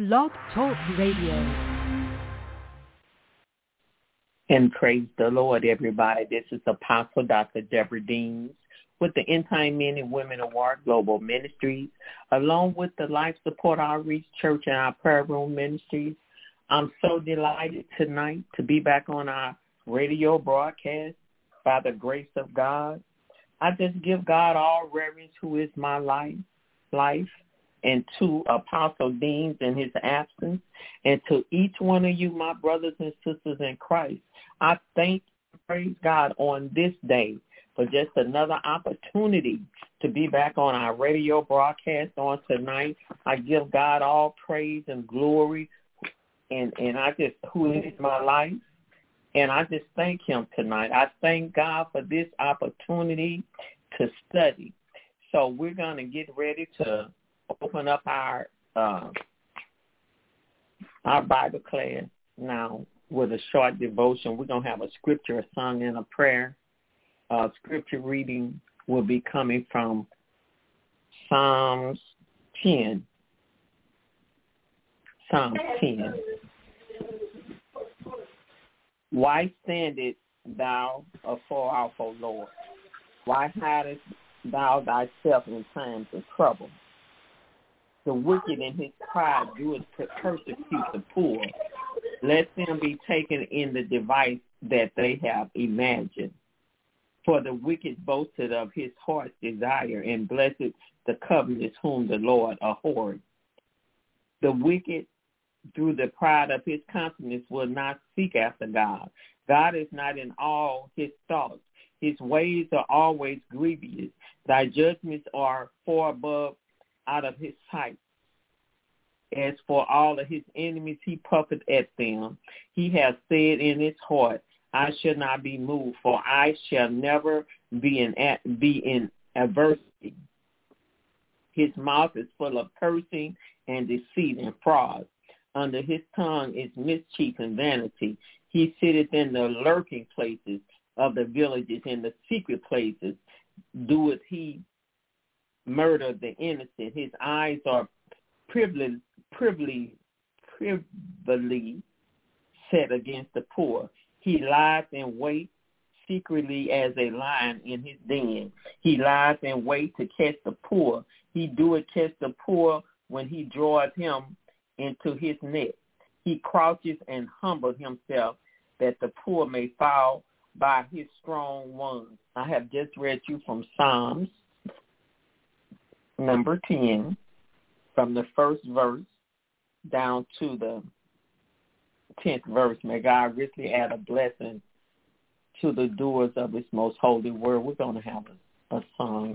Blog Talk Radio. And praise the Lord, everybody. This is Apostle Dr. Deborah Deans with the End Time Men and Women of War Global Ministries, along with the Life Support Outreach Church and our Prayer Room Ministries. I'm so delighted tonight to be back on our radio broadcast by the grace of God. I just give God all reverence, who is my life, and to Apostle Deans in his absence, and to each one of you, my brothers and sisters in Christ. I thank and praise God on this day for just another opportunity to be back on our radio broadcast on tonight. I give God all praise and glory, and I just, who is my life, and I just thank him tonight. I thank God for this opportunity to study. So we're going to get ready to open up our Bible class now with a short devotion. We're going to have a scripture, a song, and a prayer. Scripture reading will be coming from Psalms 10. Psalms 10. Why standest thou afar off, O Lord? Why hidest thou thyself in times of trouble? The wicked in his pride doeth persecute the poor. Let them be taken in the device that they have imagined. For the wicked boasted of his heart's desire, and blessed the covetous whom the Lord abhorred. The wicked, through the pride of his countenance, will not seek after God. God is not in all his thoughts. His ways are always grievous. Thy judgments are far above out of his sight. As for all of his enemies, he puffeth at them. He has said in his heart, I shall not be moved, for I shall never be in adversity. His mouth is full of cursing and deceit and fraud. Under his tongue is mischief and vanity. He sitteth in the lurking places of the villages, in the secret places doeth he murder the innocent. His eyes are privily set against the poor. He lies in wait secretly as a lion in his den. He lies in wait to catch the poor. He doeth catch the poor when he draweth him into his net. He crouches and humbles himself that the poor may fall by his strong ones. I have just read you from Psalms number 10, from the first verse down to the 10th verse. May God richly add a blessing to the doers of his most holy word. We're going to have a song.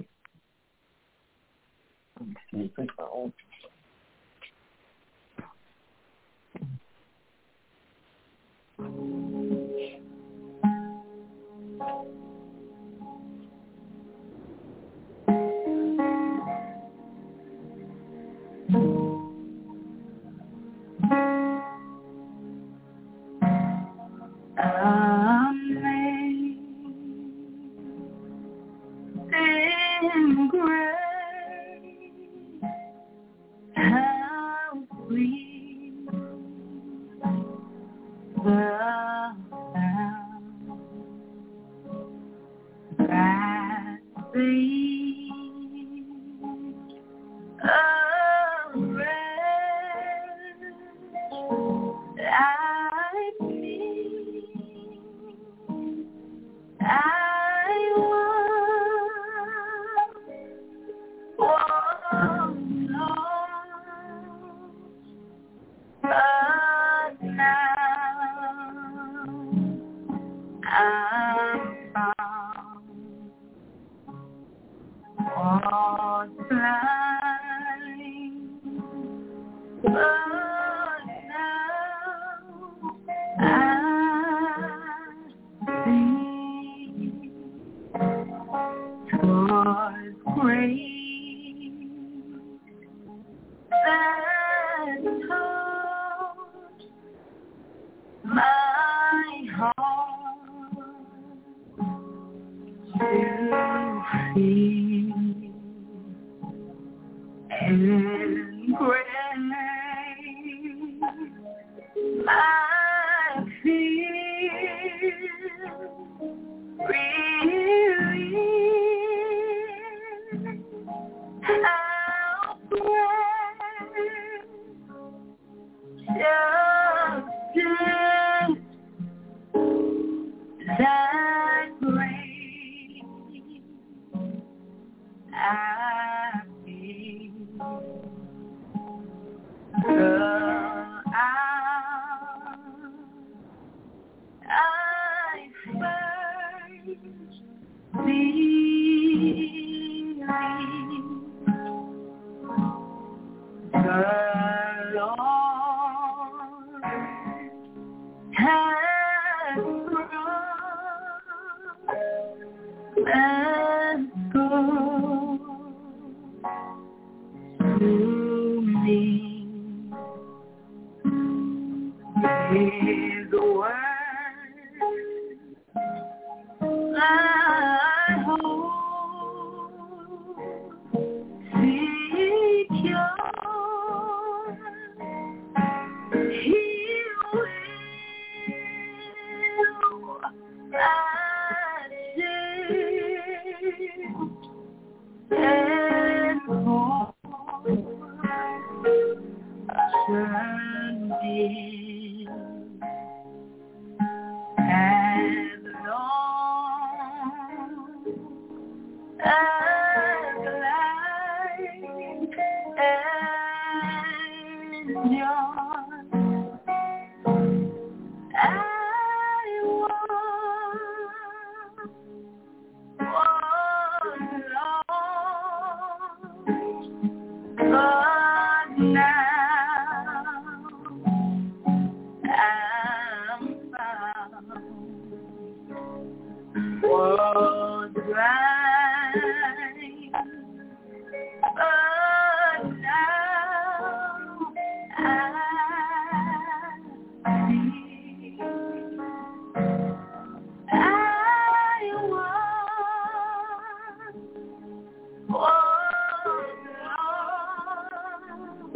and grace. I feel really how precious that grace I feel. I first believe the Lord has brought and good to me. His word I hold secure. He will and as long as life and joy, I was lost, but now I'm found. Was blind, but now I see. I was lost,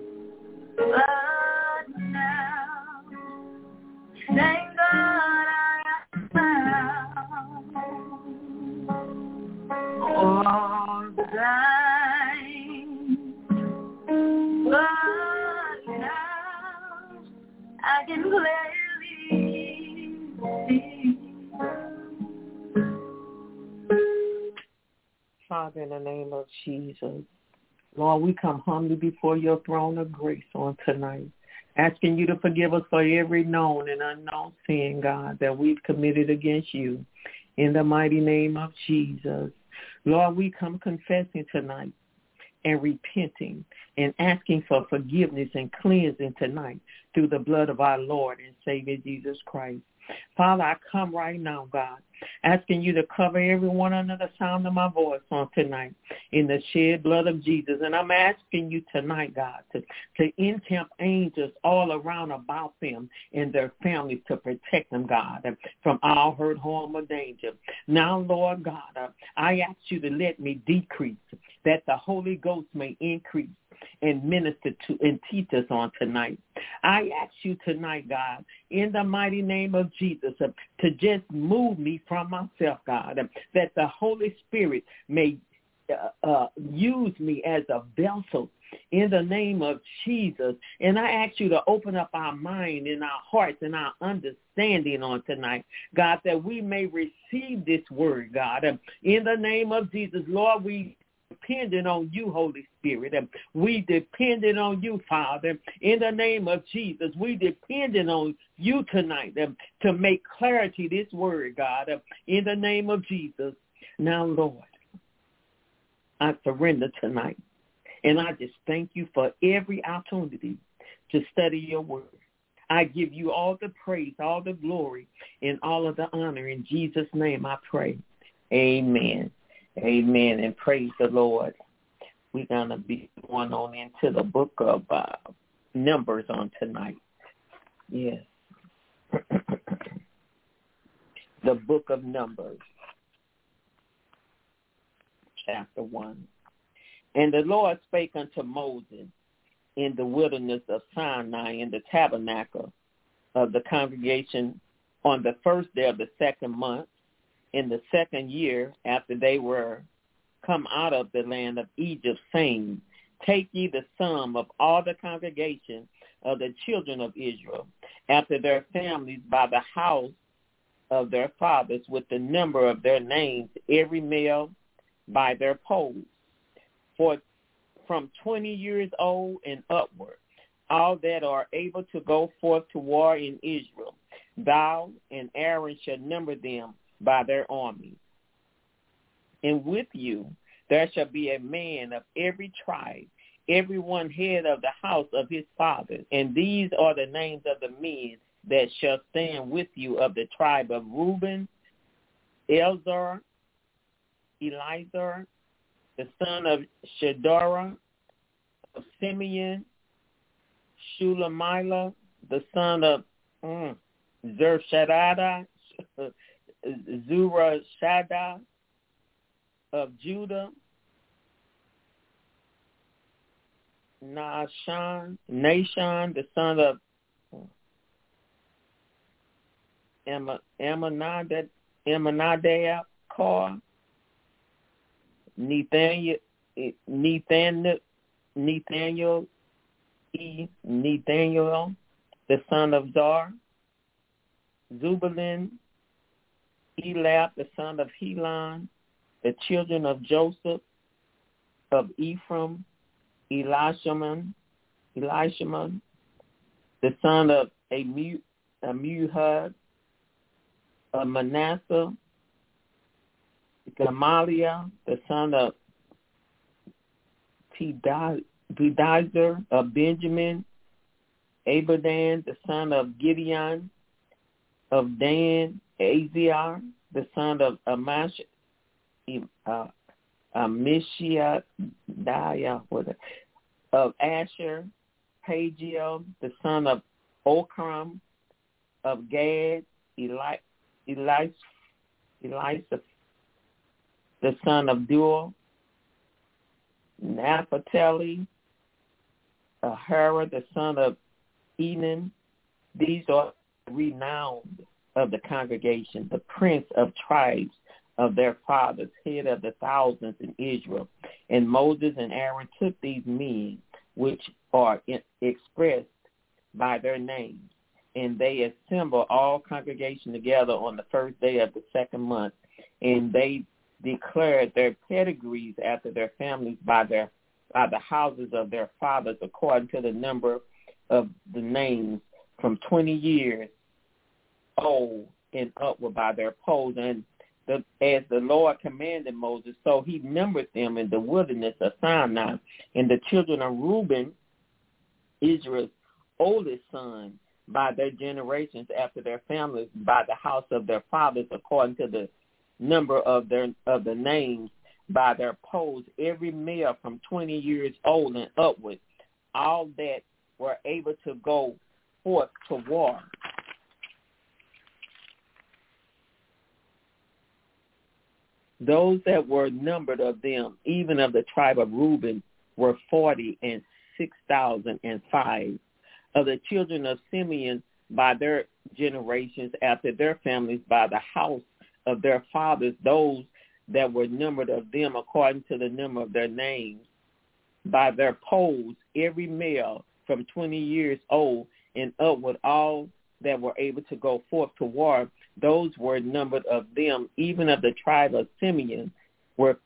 but now, thank God I am found. Was blind, but now I can clearly see. Father, in the name of Jesus, Lord, we come humbly before your throne of grace on tonight, asking you to forgive us for every known and unknown sin, God, that we've committed against you. In the mighty name of Jesus, Lord, we come confessing tonight and repenting and asking for forgiveness and cleansing tonight through the blood of our Lord and Savior Jesus Christ. Father, I come right now, God, asking you to cover everyone under the sound of my voice on tonight in the shed blood of Jesus. And I'm asking you tonight, God, to encamp angels all around about them and their families to protect them, God, from all hurt, harm, or danger. Now, Lord God, I ask you to let me decrease, that the Holy Ghost may increase and minister to and teach us on tonight. I ask you tonight, God, in the mighty name of Jesus, to just move me from myself, God, that the Holy Spirit may use me as a vessel in the name of Jesus. And I ask you to open up our mind and our hearts and our understanding on tonight, God, that we may receive this word, God. In the name of Jesus, Lord, we depending on you, Holy Spirit. We depending on you, Father. In the name of Jesus, we depending on you tonight to make clarity this word, God. In the name of Jesus. Now, Lord, I surrender tonight. And I just thank you for every opportunity to study your word. I give you all the praise, all the glory, and all of the honor. In Jesus' name I pray. Amen. Amen. And praise the Lord. We're going to be going on into the book of Numbers on tonight. Yes. The book of Numbers, chapter 1. And the Lord spake unto Moses in the wilderness of Sinai in the tabernacle of the congregation on the first day of the second month, in the second year after they were come out of the land of Egypt, saying, take ye the sum of all the congregation of the children of Israel, after their families by the house of their fathers, with the number of their names, every male by their polls. For from 20 years old and upward, all that are able to go forth to war in Israel, thou and Aaron shall number them by their armies. And with you there shall be a man of every tribe, every one head of the house of his father. And these are the names of the men that shall stand with you of the tribe of Reuben: Elzar, Elizar, the son of Shedorah; of Simeon, Shulamila, the son of Zershadda, Zurashadda; of Judah, Nashon, the son of Amminadab, Kor; Nathaniel, the son of Zar; Zubulun, Elab, the son of Helon; the children of Joseph; of Ephraim, Elishaman, the son of Amihud; of Manasseh, Gamaliel, the son of Pedazur; of Benjamin, Abidan, the son of Gideon; of Dan, Aziar, the son of Mishiadiah; of Asher, Pagiel, the son of Okram; of Gad, Elisha, the son of Duel; Naphtali, Ahara, the son of Enan. These are renowned of the congregation, the prince of tribes of their fathers, head of the thousands in Israel. And Moses and Aaron took these men, which are expressed by their names, and they assembled all congregation together on the first day of the second month, and they declared their pedigrees after their families by the houses of their fathers, according to the number of the names, from 20 years old and upward by their polls. And as the Lord commanded Moses, so he numbered them in the wilderness of Sinai. And the children of Reuben, Israel's oldest son, by their generations after their families, by the house of their fathers, according to the number of the names, by their polls, every male from 20 years old and upward, all that were able to go forth to war. Those that were numbered of them, even of the tribe of Reuben, were 40,006,005. Of the children of Simeon, by their generations after their families, by the house of their fathers, those that were numbered of them according to the number of their names, by their polls, every male from 20 years old and upward, all that were able to go forth to war, those were numbered of them, even of the tribe of Simeon, were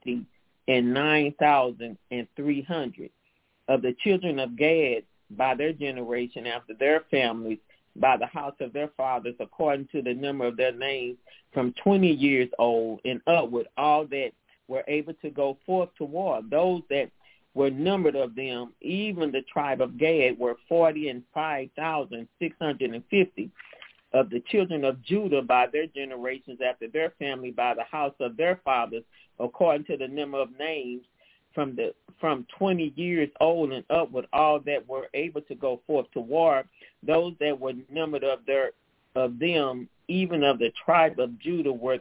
50,009,300. Of the children of Gad, by their generation after their families, by the house of their fathers, according to the number of their names, from 20 years old and upward, all that were able to go forth to war, those that were numbered of them, even the tribe of Gad, were 45,650. Of the children of Judah, by their generations after their family, by the house of their fathers, according to the number of names, from 20 years old and upward, all that were able to go forth to war, those that were numbered of them, even of the tribe of Judah, were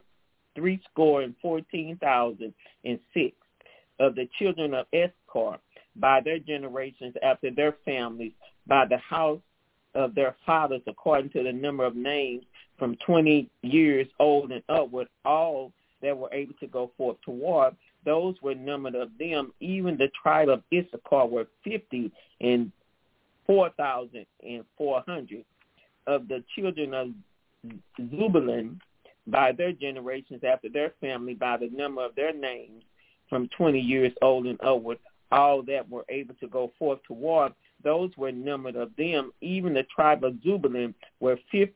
314,006. Of the children of Issachar, by their generations after their families, by the house of their fathers according to the number of names from 20 years old and upward, all that were able to go forth to war. Those were numbered of them. Even the tribe of Issachar were 54,400. Of the children of Zebulun, by their generations after their family, by the number of their names, from 20 years old and upward, all that were able to go forth to war. Those were numbered of them. Even the tribe of Zebulun were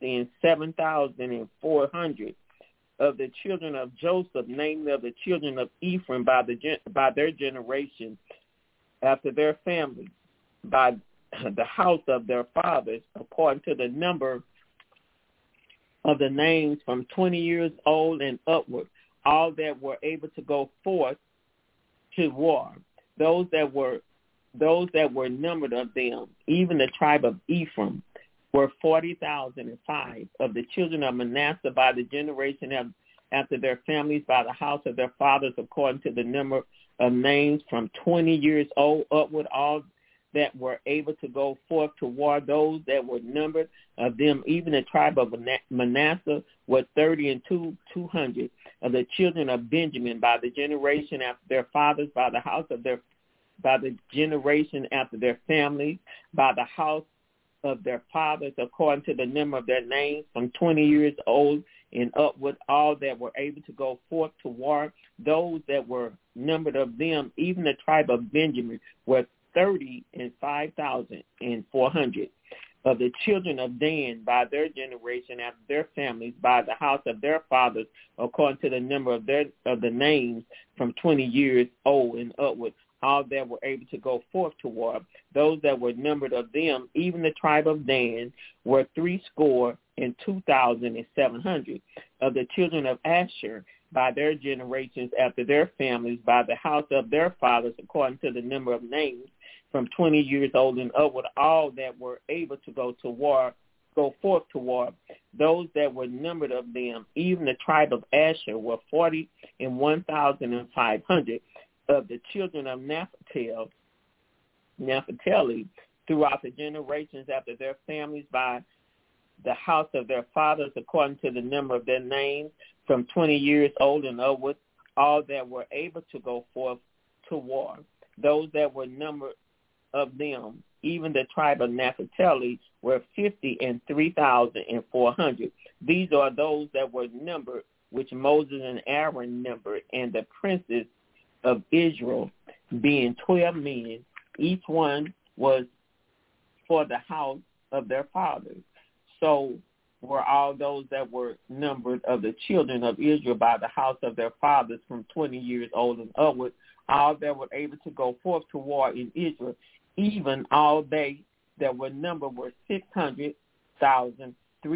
57,400. Of the children of Joseph, namely of the children of Ephraim, by their generation, after their families, by the house of their fathers, according to the number of the names from 20 years old and upward, all that were able to go forth to war. Those that were numbered of them, even the tribe of Ephraim, were 40,005. Of the children of Manasseh, by the generation after their families, by the house of their fathers, according to the number of names from 20 years old upward, all that were able to go forth to war. Those that were numbered of them, even the tribe of Manasseh, were 30,200. Of the children of Benjamin, by the generation after their fathers, by the house of their, by the generation after their families, by the house of their fathers, according to the number of their names, from 20 years old and upward, all that were able to go forth to war. Those that were numbered of them, even the tribe of Benjamin, were 30,400. Of the children of Dan, by their generation after their families, by the house of their fathers, according to the number of the names, from 20 years old and upward, all that were able to go forth to war. Those that were numbered of them, even the tribe of Dan, were 62,700. Of the children of Asher, by their generations after their families, by the house of their fathers, according to the number of names, from 20 years old and upward, all that were able to go forth to war. Those that were numbered of them, even the tribe of Asher, were 41,500. Of the children of Naphtali, throughout the generations after their families, by the house of their fathers, according to the number of their names, from 20 years old and upward, all that were able to go forth to war. Those that were numbered of them, even the tribe of Naphtali, were 53,400. These are those that were numbered, which Moses and Aaron numbered, and the princes of Israel, being 12 men. Each one was for the house of their fathers. So were all those that were numbered of the children of Israel by the house of their fathers from 20 years old and upward, all that were able to go forth to war in Israel. Even all they that were numbered were 600,000,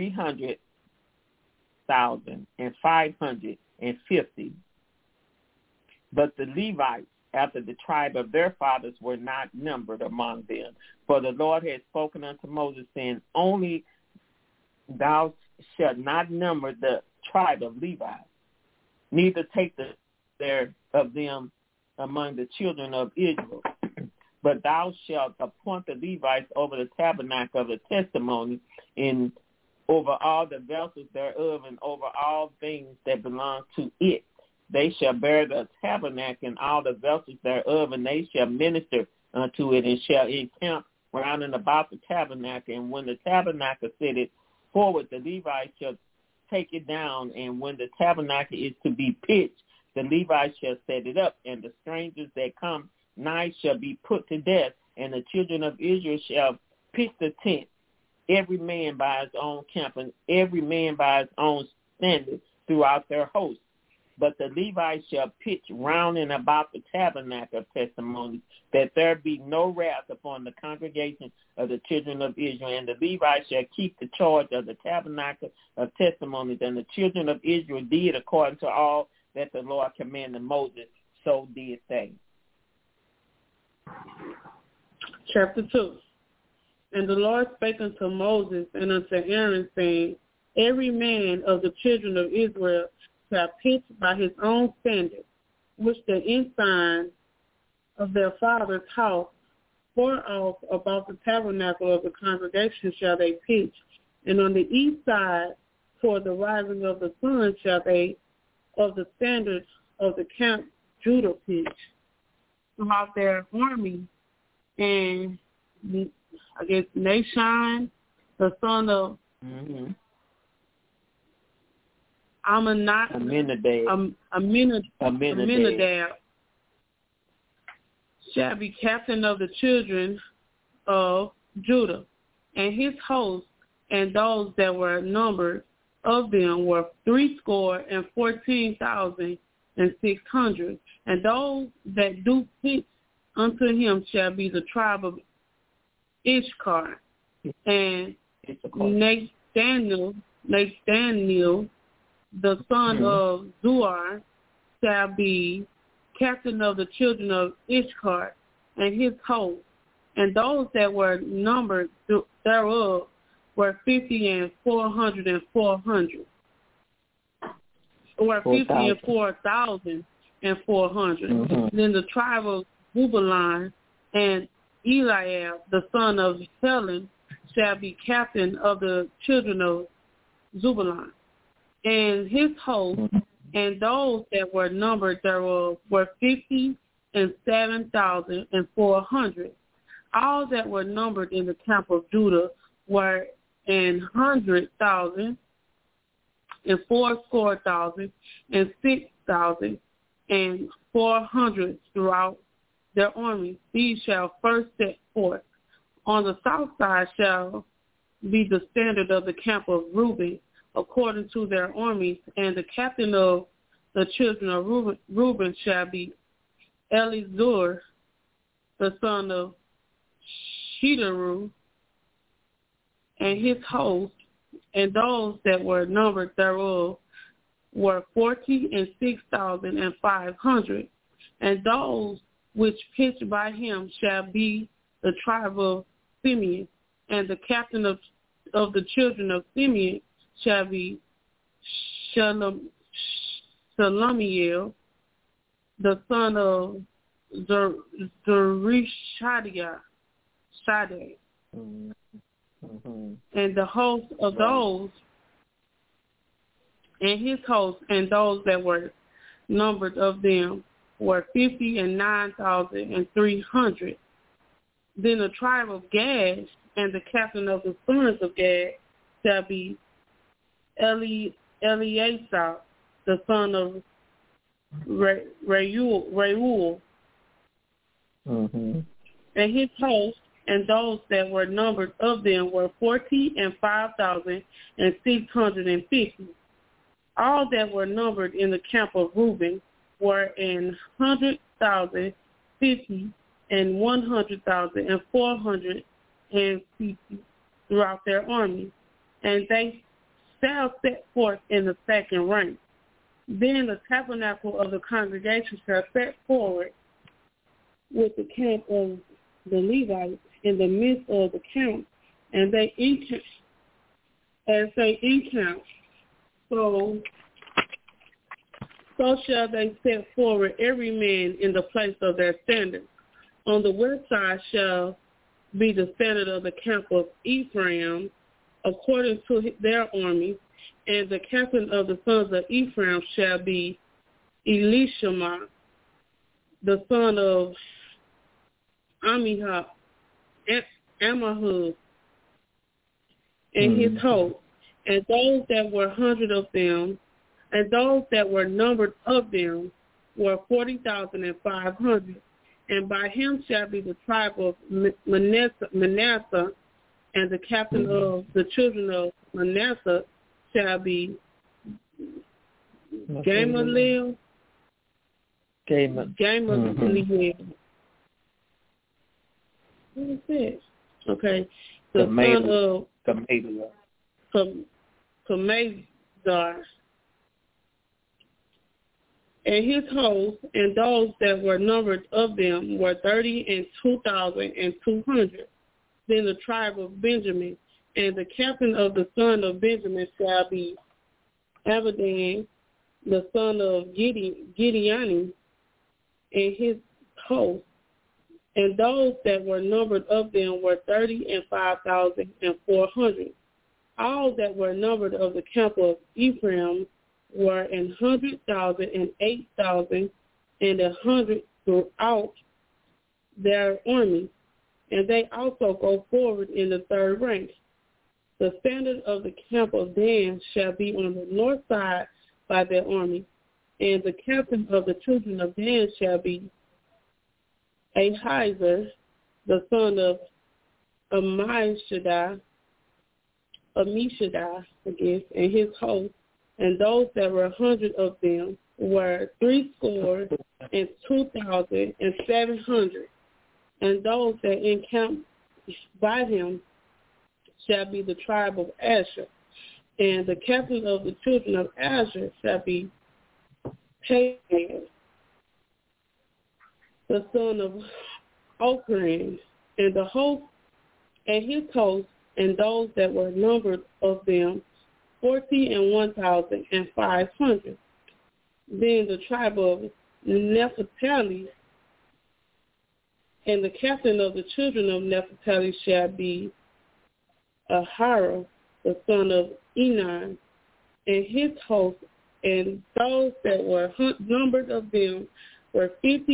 300,000, and 550. But the Levites, after the tribe of their fathers, were not numbered among them. For the Lord had spoken unto Moses, saying, only thou shalt not number the tribe of Levi, neither take there of them among the children of Israel. But thou shalt appoint the Levites over the tabernacle of the testimony, and over all the vessels thereof, and over all things that belong to it. They shall bear the tabernacle and all the vessels thereof, and they shall minister unto it, and shall encamp round and about the tabernacle. And when the tabernacle sitteth forward, the Levites shall take it down, and when the tabernacle is to be pitched, the Levites shall set it up, and the strangers that come nigh shall be put to death, and the children of Israel shall pitch the tent, every man by his own camp, and every man by his own standard throughout their host. But the Levites shall pitch round and about the tabernacle of testimony, that there be no wrath upon the congregation of the children of Israel. And the Levites shall keep the charge of the tabernacle of testimonies. And the children of Israel did according to all that the Lord commanded Moses, so did they. Chapter 2. And the Lord spake unto Moses and unto Aaron, saying, every man of the children of Israel shall pitch by his own standard, which the ensign of their father's house far off about the tabernacle of the congregation shall they pitch, and on the east side toward the rising of the sun shall they of the standards of the camp Judah pitch throughout their army. And I guess Nashon, the son of Aminadab shall be captain of the children of Judah, and his host and those that were numbered of them were 314,600, and those that do pitch unto him shall be the tribe of Ishkar, and Nathaniel, the son of Zuar, shall be captain of the children of Ishkar, and his host, and those that were numbered thereof were 50 and 400 and 400, or 50 and 4,000 and 400. Then the tribe of Zebulun and Eliab, the son of Helon, shall be captain of the children of Zebulun, and his host, and those that were numbered thereof were 50 and 7,400. All that were numbered in the camp of Judah were 100,000 and 400,000 and 6,400 throughout their army. These shall first set forth. On the south side shall be the standard of the camp of Reuben, according to their armies, and the captain of the children of Reuben shall be Elizur, the son of Shederu, and his host, and those that were numbered thereof were 40 and 6,500, and those which pitched by him shall be the tribe of Simeon, and the captain of the children of Simeon shall be Shalamiel, the son of Zerishadiah, and the host of those, and his host, and those that were numbered of them were 50 and 9,300. Then the tribe of Gad, and the captain of the sons of Gad shall be Eleazar, the son of Reuel, and his host, and those that were numbered of them were 40 and 5,650. All that were numbered in the camp of Reuben were 100,000, 50, and 100,000, and 450 throughout their army, and they shall set forth in the second rank. Then the tabernacle of the congregation shall set forward with the camp of the Levites in the midst of the camp, and they each encamp. So shall they set forward every man in the place of their standard. On the west side shall be the standard of the camp of Ephraim, according to their army, and the captain of the sons of Ephraim shall be Elishama, the son of Amihud, and his host, and those that were 100 of them, and those that were numbered of them were 40,500. And by him shall be the tribe of Manasseh, and the captain of the children of Manasseh shall be Gamaliel. What is this? Okay. The son of Kamazar, and his host, and those that were numbered of them were 32,200. Then the tribe of Benjamin, and the captain of the son of Benjamin shall be Abidan, the son of Gideoni, and his host, And those that were numbered of them were 35,400. All that were numbered of the camp of Ephraim were 100,000 and 8,000 and 100 throughout their army, and they also go forward in the third rank. The standard of the camp of Dan shall be on the north side by their army, and the captain of the children of Dan shall be Ahiezer, the son of Ammishaddai, and his host, and those that were 100 of them were 3,002,700, and those that encamped by him shall be the tribe of Asher, and the captain of the children of Asher shall be Pagiel, the son of Ochran, and the host and his host, and those that were numbered of them 41,500. Then the tribe of Naphtali, and the captain of the children of Naphtali shall be Ahira, the son of Enan, and his host, and those that were numbered of them were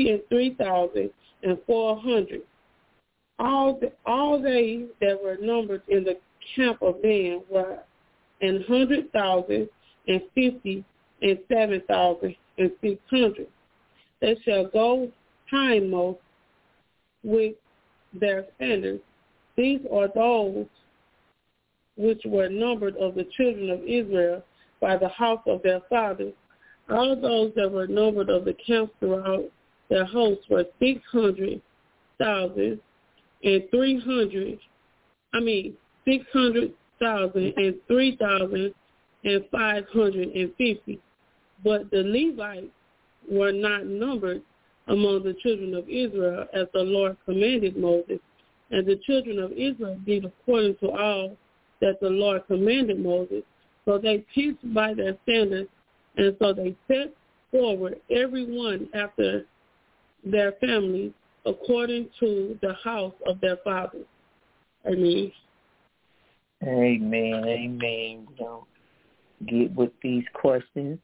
53,400. All they that were numbered in the camp of Dan were 100,000 and 50 and 7,600. They shall go hindmost with their standards. These are those which were numbered of the children of Israel by the house of their fathers. All those that were numbered of the camps throughout their hosts were 600,000 and 3,550. But the Levites were not numbered among the children of Israel as the Lord commanded Moses. And the children of Israel did according to all that the Lord commanded Moses. So they pieced by their standards, and so they set forward every one after their families according to the house of their fathers. Amen. Amen. Amen. We're going to get with these questions.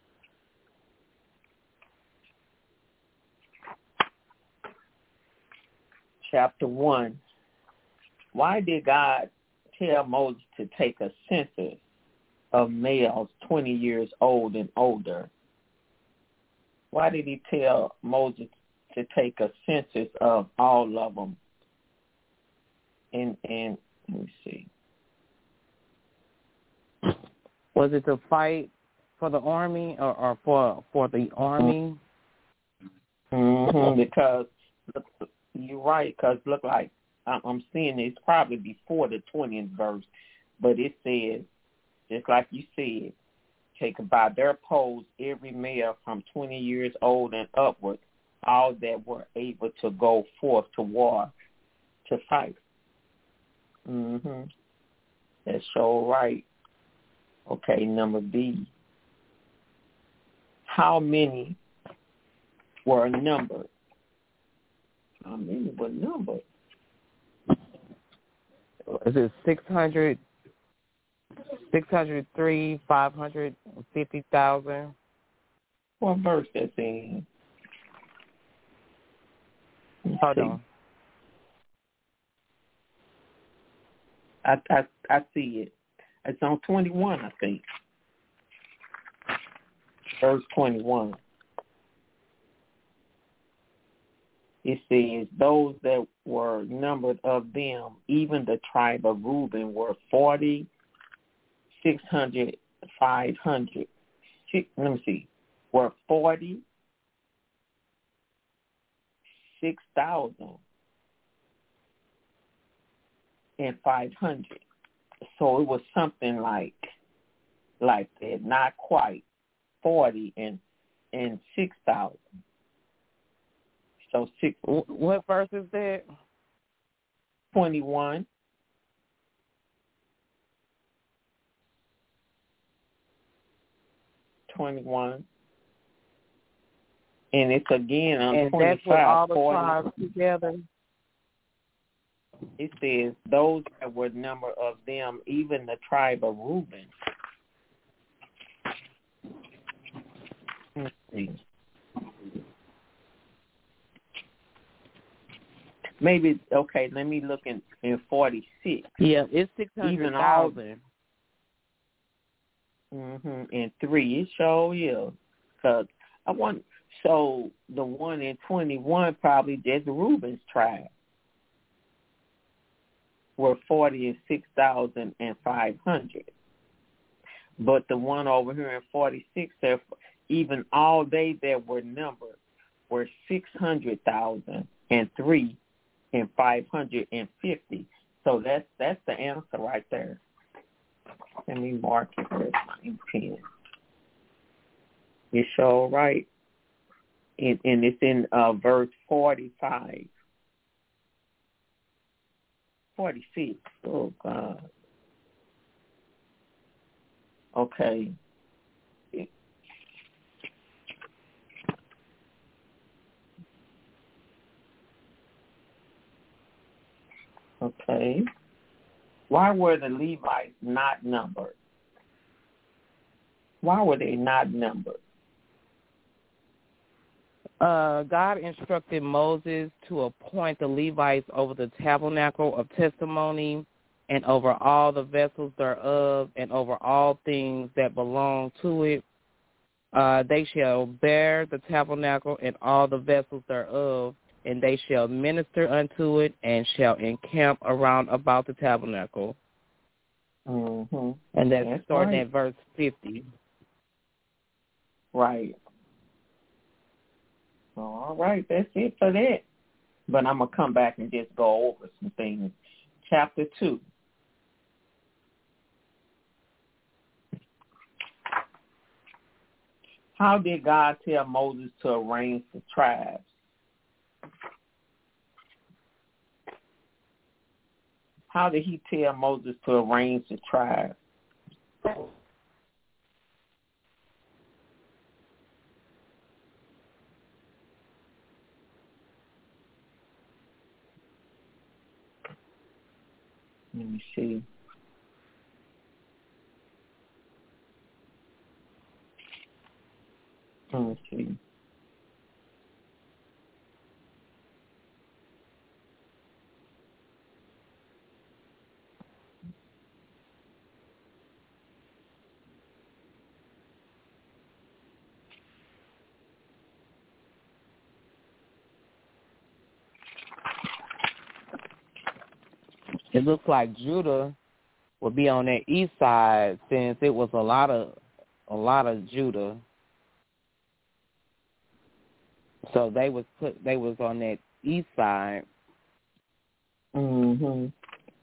Chapter 1. Why did God tell Moses to take a census of males 20 years old and older? Why did he tell Moses to take a census of all of them? And let me see. Was it to fight for the army or for the army? Mm-hmm, because you're right, because look like I'm seeing it's probably before the 20th verse, but it says, just like you said, take by their polls every male from 20 years old and upward, all that were able to go forth to war to fight. Mm-hmm. That's so right. Okay, number B. How many were numbered? How many were numbered? Is it 600, 603, 550,000? What verse that's in? Hold on. I see it. It's on 21, I think. Verse 21. It says, those that were numbered of them, even the tribe of Reuben, were 40,600, 500. Let me see. Were 46,000 and 500. So it was something like that, not quite 40 and 6,000. So what verse is that? 21. And it's again on and 25, that's what all the 40. tribes together. It says those that were number of them, even the tribe of Reuben. Let's see. Maybe, okay, let me look in 46. Yeah, it's 600,000. And 3, it sure is. Because so the one in 21 probably just Reuben's tribe. Were 46,500. But the one over here in 46, even all they that were numbered were 600,003 and 550. So that's the answer right there. Let me mark it with my pen. It's all right. And it's in verse 45. 46. Oh, God. Okay. Okay. Why were the Levites not numbered? Why were they not numbered? God instructed Moses to appoint the Levites over the tabernacle of testimony and over all the vessels thereof and over all things that belong to it. They shall bear the tabernacle and all the vessels thereof, and they shall minister unto it and shall encamp around about the tabernacle. Mm-hmm. And that's starting right. at verse 50. Right. All right, that's it for that. But I'm going to come back and just go over some things. Chapter 2. How did God tell Moses to arrange the tribes? How did he tell Moses to arrange the tribes? Let me see. Let me see. It looks like Judah would be on that east side since it was a lot of Judah. So they was on that east side. Mhm.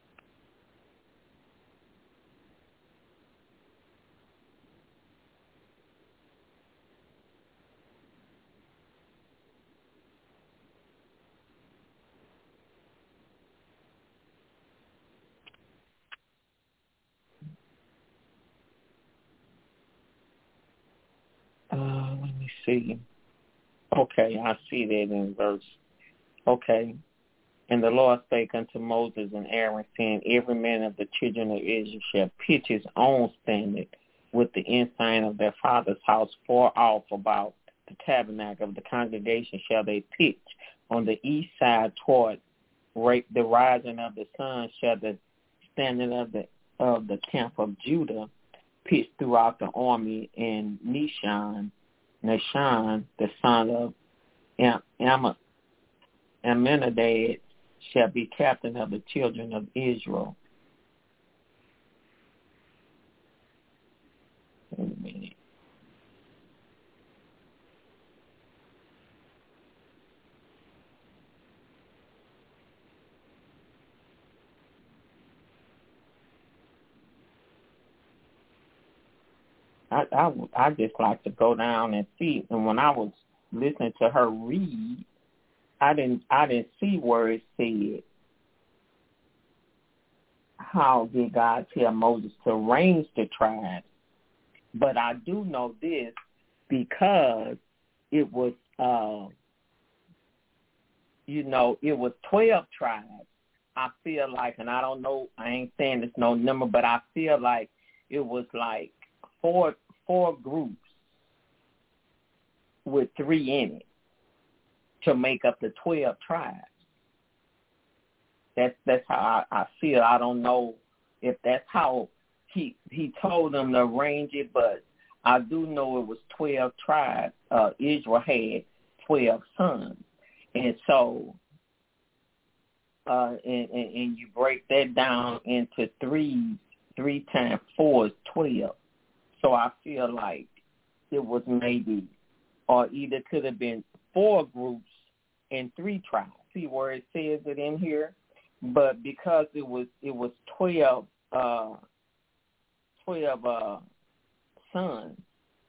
Let me see. Okay, I see that in verse. Okay. And the Lord spake unto Moses and Aaron, saying, every man of the children of Israel shall pitch his own standard with the ensign of their father's house far off about the tabernacle of the congregation shall they pitch. On the east side toward the rising of the sun shall the standing of the camp of Judah pitch throughout the army, and Nahshon, the son of Amminadab, shall be captain of the children of Israel. Wait a minute. I just like to go down and see. And when I was listening to her read, I didn't see where it said how did God tell Moses to arrange the tribes. But I do know this because it was it was 12 tribes. I feel like, and I don't know, I ain't saying it's no number, but I feel like it was like four groups with 3 in it to make up the 12 tribes. That's how I feel. I don't know if that's how he told them to arrange it, but I do know it was 12 tribes. Israel had 12 sons. And so, and you break that down into 3 times 4 is 12. So I feel like it was maybe, or either could have been 4 groups and 3 tribes. See where it says it in here? But because it was 12 sons,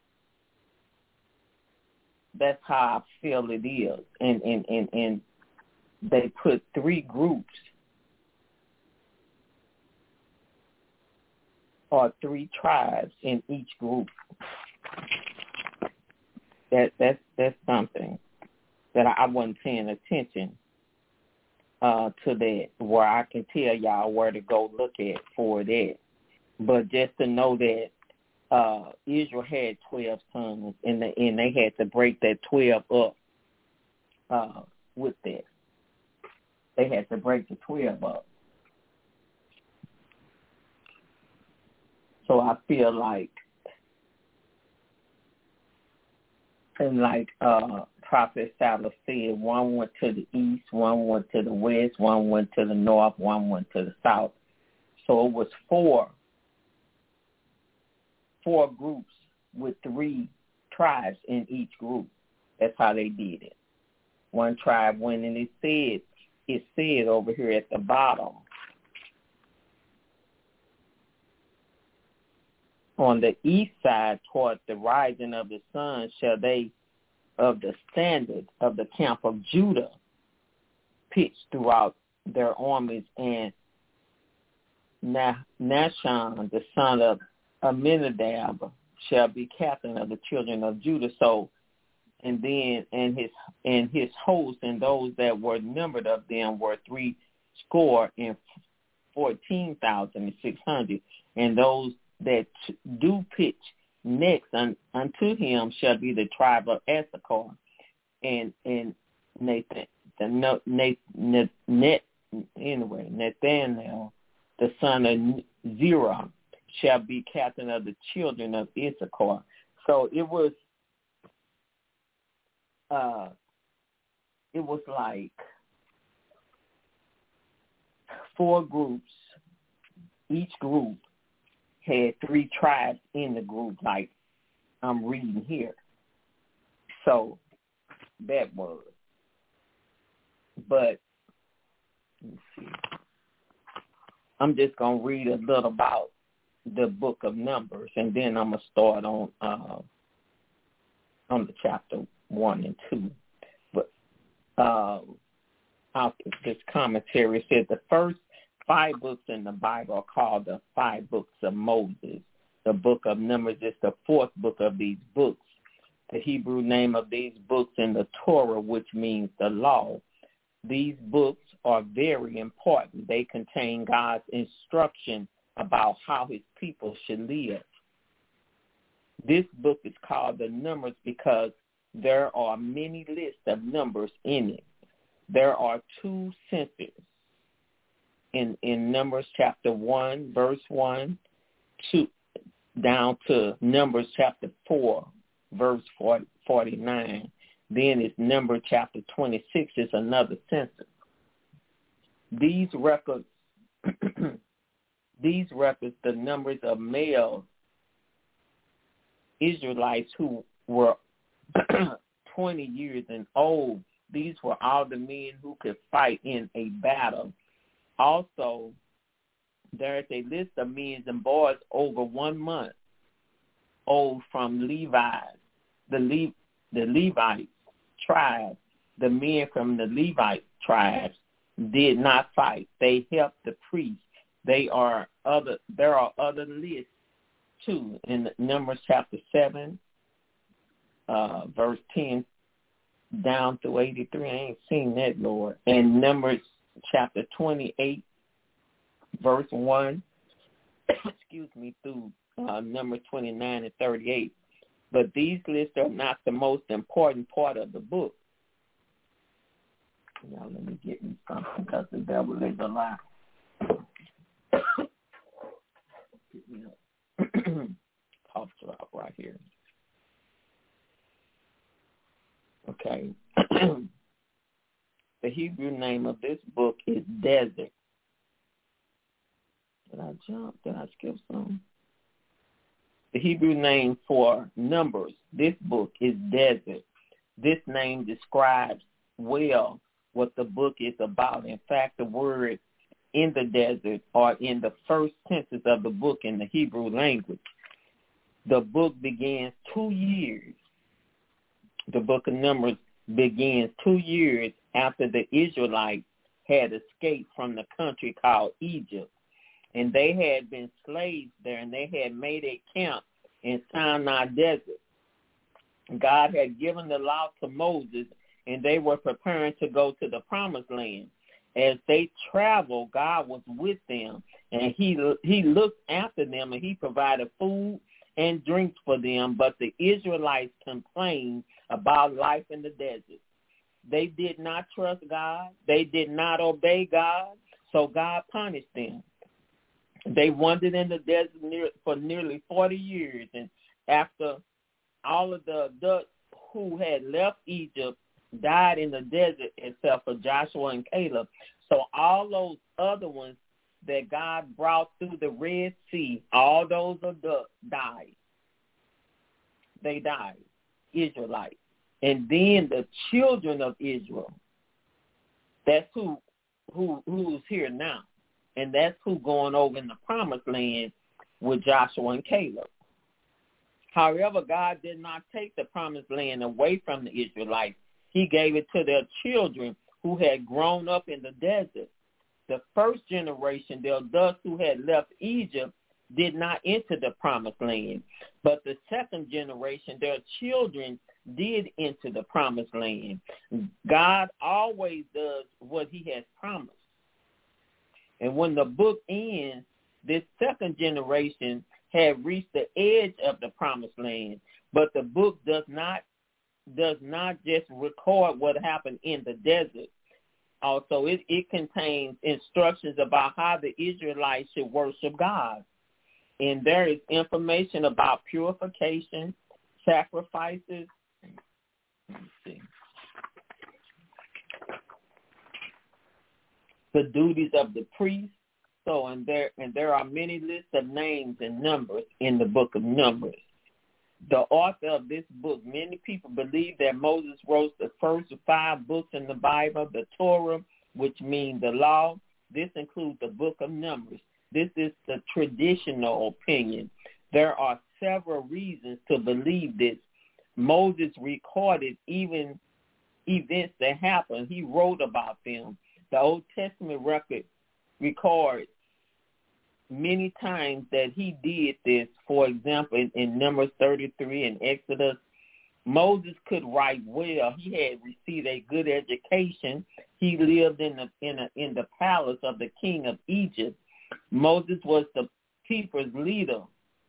that's how I feel it is. And they put 3 groups or 3 tribes in each group. That's something that I wasn't paying attention to that, where I can tell y'all where to go look at for that. But just to know that Israel had 12 sons, and they had to break that 12 up with that. They had to break the 12 up. So I feel like, and like Prophet Salah said, one went to the east, one went to the west, one went to the north, one went to the south. So it was four groups with 3 tribes in each group. That's how they did it. One tribe went, and it said over here at the bottom, on the east side toward the rising of the sun shall they of the standard of the camp of Judah pitch throughout their armies, and Nahshon, the son of Amminadab, shall be captain of the children of Judah. So, and then his host and those that were numbered of them were 314,600, and those that do pitch next unto him shall be the tribe of Issachar, and Nathanael, the son of Zerah, shall be captain of the children of Issachar. So it was like 4 groups. Each group had 3 tribes in the group, like I'm reading here. So that was. But let's see. I'm just gonna read a little about the book of Numbers, and then I'm gonna start on the chapter 1 and 2. But this commentary said the first 5 books in the Bible are called the 5 books of Moses. The book of Numbers is the 4th book of these books. The Hebrew name of these books in the Torah, which means the law. These books are very important. They contain God's instruction about how his people should live. This book is called the Numbers because there are many lists of numbers in it. There are 2 census in Numbers chapter 1, verse 1, down to Numbers chapter 4, verse 49. Then it's Numbers chapter 26 is another census. These records, the numbers of male Israelites who were 20 years and old. These were all the men who could fight in a battle. Also, there is a list of men and boys over 1 month old from Levi, the Levite tribe. The men from the Levite tribes did not fight. They helped the priests. There are other lists too in Numbers chapter 7, verse 10 down through 83. I ain't seen that, Lord. And Numbers chapter 28, verse 1, through Numbers 29 and 38. But these lists are not the most important part of the book. Now let me get me something because the devil is a lie. Get me up. Cough drop right here. Okay. The Hebrew name of this book is Desert. Did I jump? Did I skip some? The Hebrew name for Numbers, this book, is Desert. This name describes well what the book is about. In fact, the word in the desert are in the first sentences of the book in the Hebrew language. The book begins 2 years. The book of Numbers begins 2 years after the Israelites had escaped from the country called Egypt. And they had been slaves there, and they had made a camp in Sinai Desert. God had given the law to Moses, and they were preparing to go to the promised land. As they traveled, God was with them, and he looked after them, and he provided food and drinks for them. But the Israelites complained about life in the desert. They did not trust God. They did not obey God, so God punished them. They wandered in the desert for nearly 40 years, and after all of the adults who had left Egypt died in the desert except for Joshua and Caleb. So all those other ones that God brought through the Red Sea, all those adults died. They died, Israelites. And then the children of Israel, that's who's here now. And that's who going over in the promised land with Joshua and Caleb. However, God did not take the promised land away from the Israelites. He gave it to their children who had grown up in the desert. The first generation, the adults who had left Egypt, did not enter the promised land. But the second generation, their children, did enter the promised land. God always does what he has promised. And when the book ends, this second generation had reached the edge of the promised land. But the book does not just record what happened in the desert. Also, it contains instructions about how the Israelites should worship God. And there is information about purification, sacrifices. Let me see. The duties of the priest. So, and there are many lists of names and numbers in the book of Numbers. The author of this book, many people believe that Moses wrote the first 5 books in the Bible, the Torah, which means the law. This includes the book of Numbers. This is the traditional opinion. There are several reasons to believe this. Moses recorded even events that happened. He wrote about them. The Old Testament record records many times that he did this. For example, in Numbers 33 and Exodus, Moses could write well. He had received a good education. He lived in the palace of the king of Egypt. Moses was the people's leader.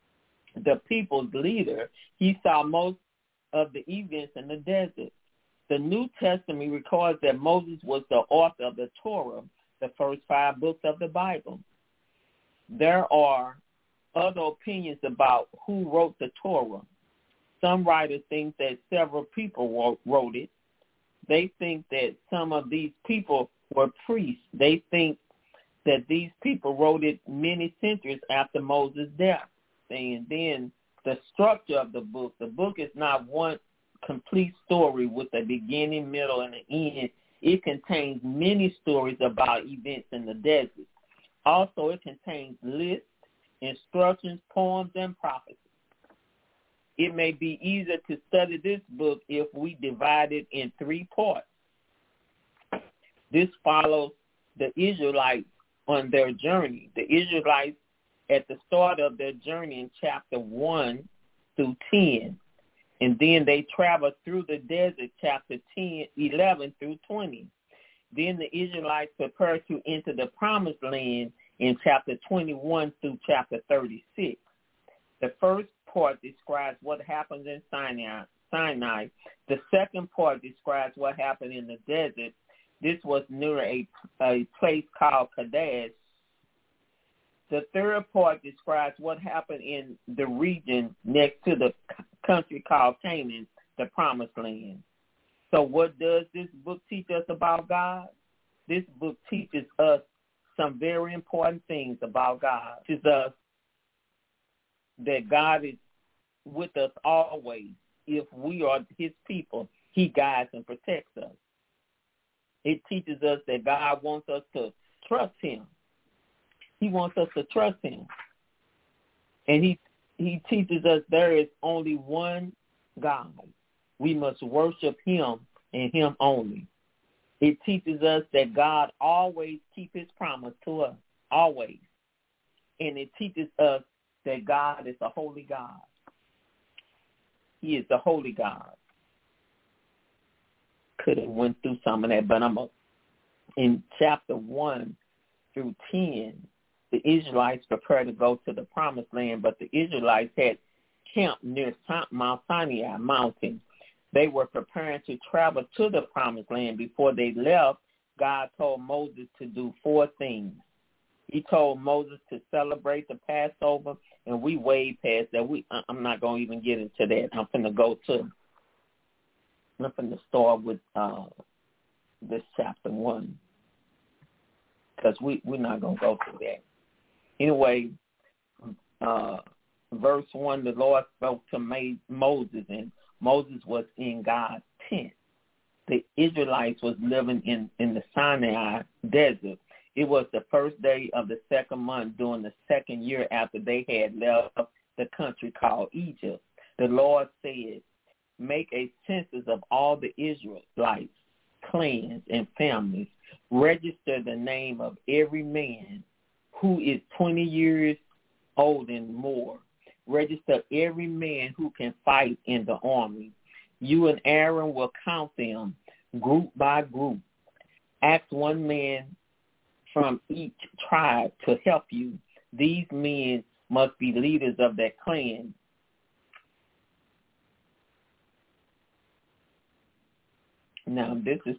He saw most of the events in the desert. The New Testament records that Moses was the author of the Torah, the first 5 books of the Bible. There are other opinions about who wrote the Torah. Some writers think that several people wrote it. They think that some of these people were priests. They think that these people wrote it many centuries after Moses' death. And then the structure of the book is not one complete story with a beginning, middle, and an end. It contains many stories about events in the desert. Also, it contains lists, instructions, poems, and prophecies. It may be easier to study this book if we divide it in 3 parts. This follows the Israelites on their journey. The Israelites at the start of their journey in chapter 1 through 10. And then they traveled through the desert, chapter 11 through 20. Then the Israelites prepared to enter the promised land in chapter 21 through chapter 36. The first part describes what happened in Sinai. The second part describes what happened in the desert. This was near a place called Kadesh. The third part describes what happened in the region next to the country called Canaan, the promised land. So what does this book teach us about God? This book teaches us some very important things about God. It teaches us that God is with us always. If we are his people, he guides and protects us. It teaches us that God wants us to trust him. He wants us to trust him. And he teaches us there is only one God. We must worship him and him only. It teaches us that God always keeps his promise to us, always. And it teaches us that God is a holy God. He is the holy God. Could have went through some of that, but in chapter 1 through 10, the Israelites prepared to go to the promised land, but the Israelites had camped near Mount Sinai mountain. They were preparing to travel to the promised land. Before they left, God told Moses to do 4 things. He told Moses to celebrate the Passover, and we way past that. I'm not going to even get into that. I'm going to start with this chapter 1, because we're not going to go through that. Anyway, verse 1, the Lord spoke to Moses, and Moses was in God's tent. The Israelites was living in the Sinai desert. It was the first day of the second month during the second year after they had left the country called Egypt. The Lord said, make a census of all the Israelites, clans, and families. Register the name of every man who is 20 years old and more. Register every man who can fight in the army. You and Aaron will count them group by group. Ask one man from each tribe to help you. These men must be leaders of that clan. Now, this is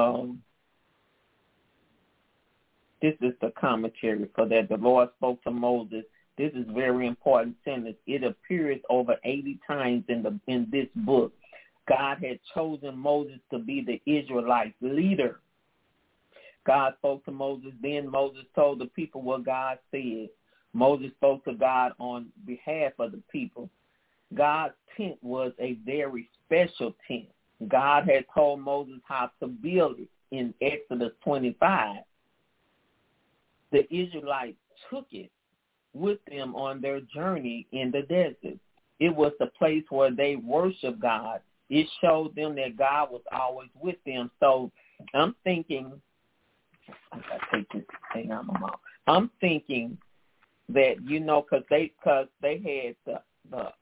the commentary for that. The Lord spoke to Moses. This is very important sentence. It appears over 80 times in this book. God had chosen Moses to be the Israelite leader. God spoke to Moses. Then Moses told the people what God said. Moses spoke to God on behalf of the people. God's tent was a very special tent. God had told Moses how to build it in Exodus 25. The Israelites took it with them on their journey in the desert. It was the place where they worshiped God. It showed them that God was always with them. So I'm thinking, I gotta take this thing out of my mouth. I'm thinking that, because they had the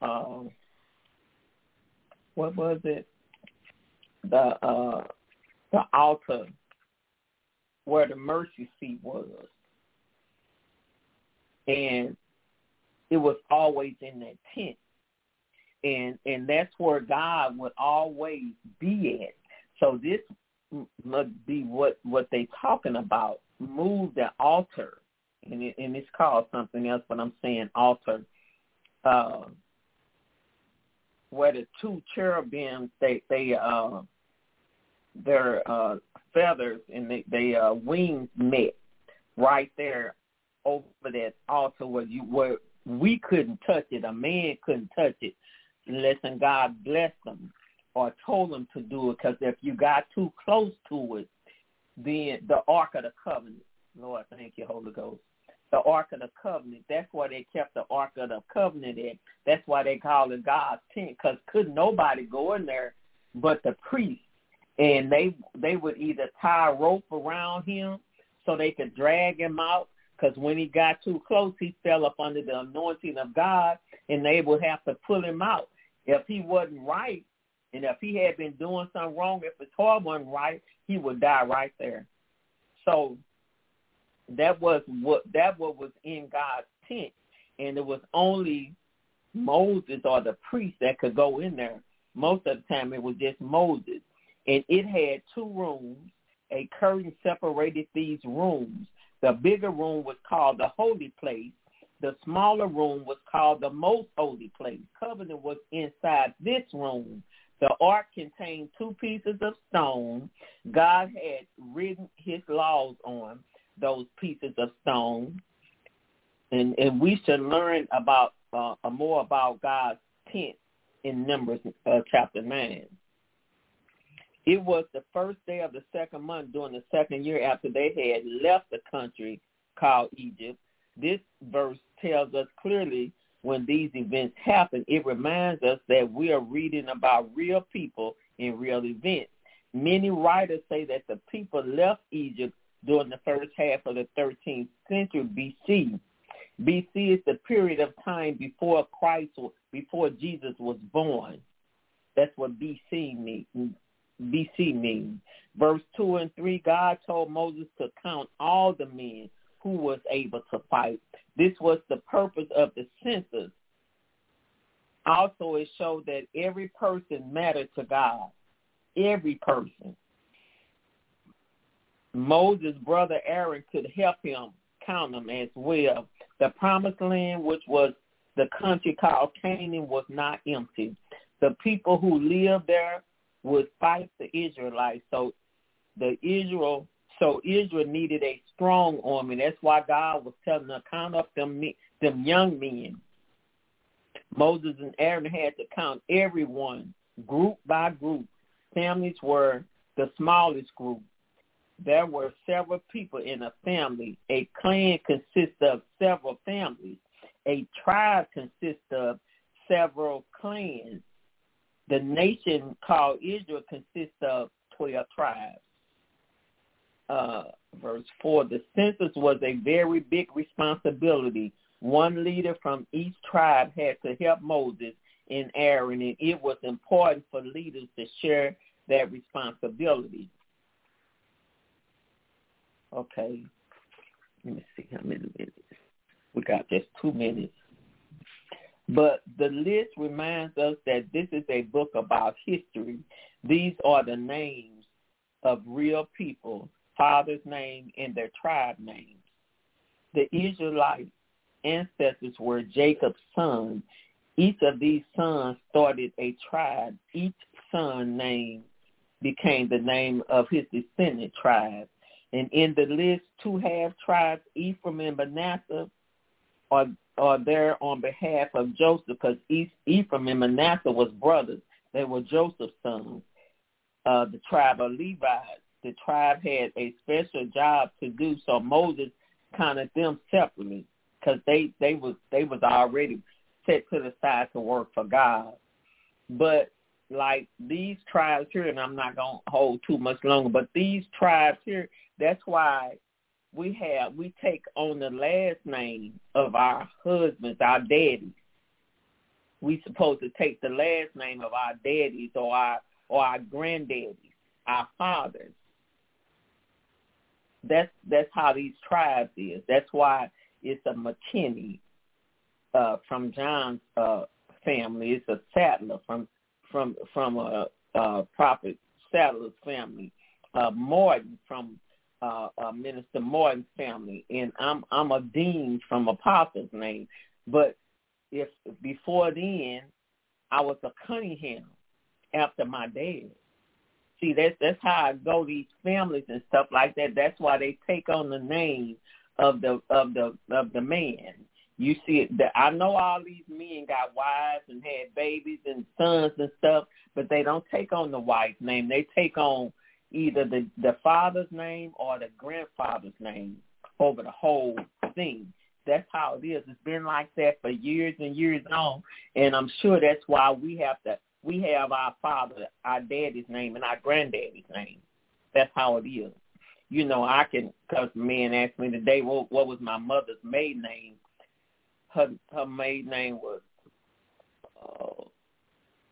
what was it? The altar where the mercy seat was. And it was always in that tent. And that's where God would always be at. So this must be what they talking about. Move the altar. And it's called something else, but I'm saying altar. Where the two cherubims, their feathers and their wings met right there over that altar where we couldn't touch it. A man couldn't touch it unless God blessed them or told them to do it, because if you got too close to it, then the Ark of the Covenant, Lord, thank you, Holy Ghost, the Ark of the Covenant, that's why they kept the Ark of the Covenant in. That's why they call it God's tent, because couldn't nobody go in there but the priest. And they would either tie a rope around him so they could drag him out, because when he got too close, he fell up under the anointing of God, and they would have to pull him out. If he wasn't right, and if he had been doing something wrong, if his heart wasn't right, he would die right there. So that was what was in God's tent, and it was only Moses or the priest that could go in there. Most of the time, it was just Moses, and it had 2 rooms. A curtain separated these rooms. The bigger room was called the holy place. The smaller room was called the most holy place. Covenant was inside this room. The ark contained 2 pieces of stone. God had written his laws on those pieces of stone. And we should learn about more about God's tent in Numbers chapter 9. It was the first day of the 2nd month during the 2nd year after they had left the country called Egypt. This verse tells us clearly when these events happen. It reminds us that we are reading about real people and real events. Many writers say that the people left Egypt during the first half of the 13th century BC. BC is the period of time before Jesus was born. That's what BC means. Verse 2 and 3, God told Moses to count all the men who was able to fight. This was the purpose of the census. Also, it showed that every person mattered to God. Every person. Moses' brother Aaron could help him count them as well. The promised land, which was the country called Canaan, was not empty. The people who lived there would fight the Israelites. So Israel needed a strong army. That's why God was telling them to count up them young men. Moses and Aaron had to count everyone, group by group. Families were the smallest group. There were several people in a family. A clan consists of several families. A tribe consists of several clans. The nation called Israel consists of 12 tribes. Verse 4, the census was a very big responsibility. One leader from each tribe had to help Moses and Aaron, and it was important for leaders to share that responsibility. Okay, let me see how many minutes. We got just 2 minutes. But the list reminds us that this is a book about history. These are the names of real people, father's name and their tribe names. The Israelite ancestors were Jacob's sons. Each of these sons started a tribe. Each son name became the name of his descendant tribe. And in the list, 2 half tribes, Ephraim and Manasseh, are there on behalf of Joseph, because Ephraim and Manasseh was brothers. They were Joseph's sons. The tribe of Levi, the tribe had a special job to do, so Moses counted them separately because they was already set to the side to work for God. But like these tribes here, and I'm not going to hold too much longer, but these tribes here, that's why we take on the last name of our husbands, our daddies. We supposed to take the last name of our daddies or our granddaddies, our fathers. That's how these tribes is. That's why it's a McKinney from John's family. It's a Sattler from a Prophet Sattler's family. Morton from Minister Morton's family, and I'm a Dean from Apostle's name. But if before then I was a Cunningham after my dad. See, that's how I go these families and stuff like that. That's why they take on the name of the man. You see it. I know all these men got wives and had babies and sons and stuff, but they don't take on the wife's name. They take on either the father's name or the grandfather's name over the whole thing. That's how it is. It's been like that for years and years on, and I'm sure that's why we have our father, our daddy's name, and our granddaddy's name. That's how it is. You know, I can, because the man asked me today, what was my mother's maiden name? Her maiden name was,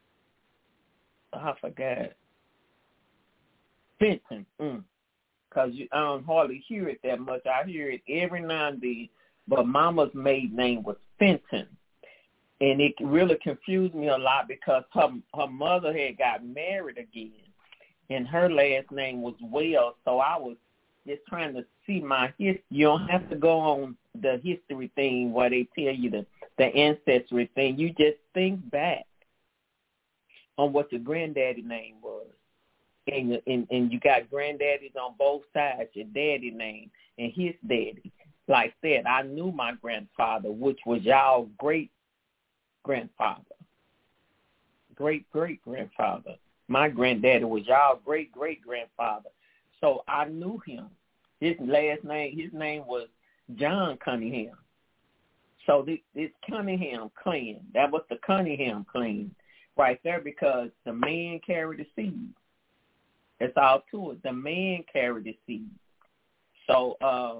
I forgot. Fenton. Because I don't hardly hear it that much. I hear it every now and then. But Mama's maiden name was Fenton. And it really confused me a lot because her mother had got married again. And her last name was Wells. So I was just trying to see my history. You don't have to go on the history thing where they tell you the ancestry thing. You just think back on what your granddaddy name was. And you got granddaddies on both sides, your daddy name and his daddy. Like that, I knew my grandfather, which was y'all great-grandfather, great-great-grandfather. My granddaddy was y'all great-great-grandfather. So I knew him. His name was John Cunningham. So this Cunningham clan, that was the Cunningham clan right there because the man carried the seed. That's all to it. The man carried the seed. So,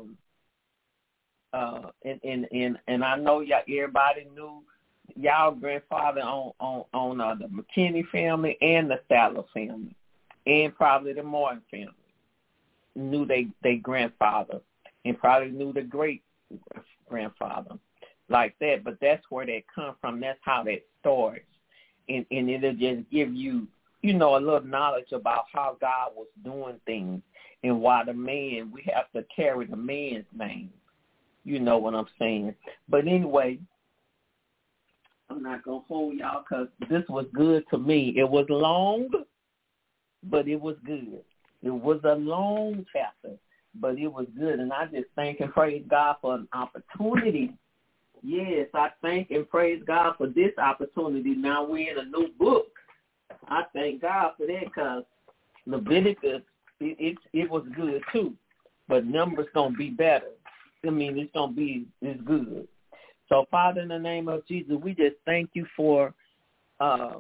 and I know everybody knew y'all grandfather on the McKinney family and the Saller family, and probably the Morton family knew they grandfather, and probably knew the great grandfather like that. But that's where they come from. That's how that starts, and it'll just give you, a little knowledge about how God was doing things and why we have to carry the man's name. You know what I'm saying. But anyway, I'm not going to hold y'all because this was good to me. It was long, but it was good. It was a long chapter, but it was good. And I just thank and praise God for an opportunity. Yes, I thank and praise God for this opportunity. Now we're in a new book. I thank God for that because Leviticus, it was good too. But Numbers going to be better. It's going to be good. So, Father, in the name of Jesus, we just thank you for our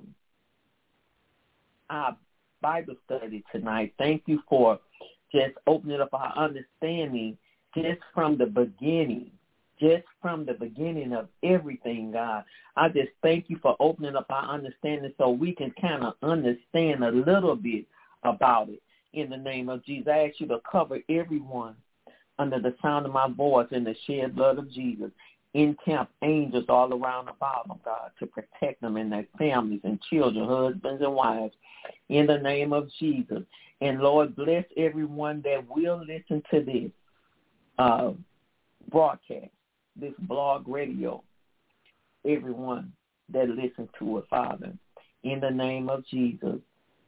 Bible study tonight. Thank you for just opening up our understanding just from the beginning of everything, God. I just thank you for opening up our understanding so we can kind of understand a little bit about it. In the name of Jesus, I ask you to cover everyone under the sound of my voice in the shed blood of Jesus. Encamp angels all around about them, God, to protect them and their families and children, husbands and wives, in the name of Jesus. And, Lord, bless everyone that will listen to this broadcast, this blog radio, everyone that listens to it, Father. In the name of Jesus,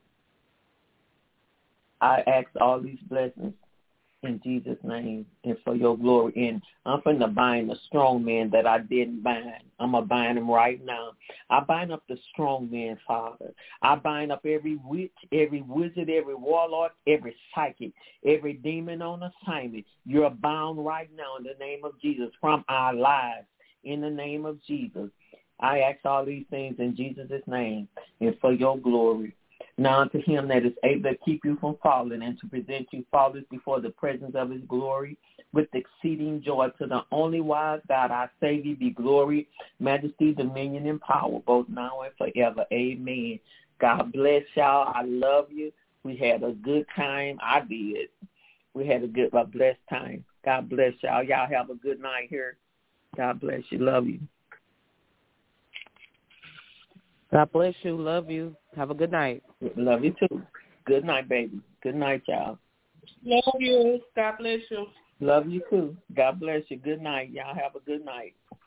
I ask all these blessings in Jesus' name and for your glory. And I'm going to bind the strong man that I didn't bind. I'm going to bind him right now. I bind up the strong man, Father. I bind up every witch, every wizard, every warlock, every psychic, every demon on assignment. You're bound right now in the name of Jesus from our lives. In the name of Jesus, I ask all these things in Jesus' name and for your glory. Now unto him that is able to keep you from falling and to present you faultless before the presence of his glory with exceeding joy, to the only wise God, our Savior, be glory, majesty, dominion, and power, both now and forever. Amen. God bless y'all. I love you. We had a good time. I did. We had a blessed time. God bless y'all. Y'all have a good night here. God bless you. Love you. God bless you. Love you. Have a good night. Love you too. Good night, baby. Good night, y'all. Love you. God bless you. Love you too. God bless you. Good night. Y'all have a good night.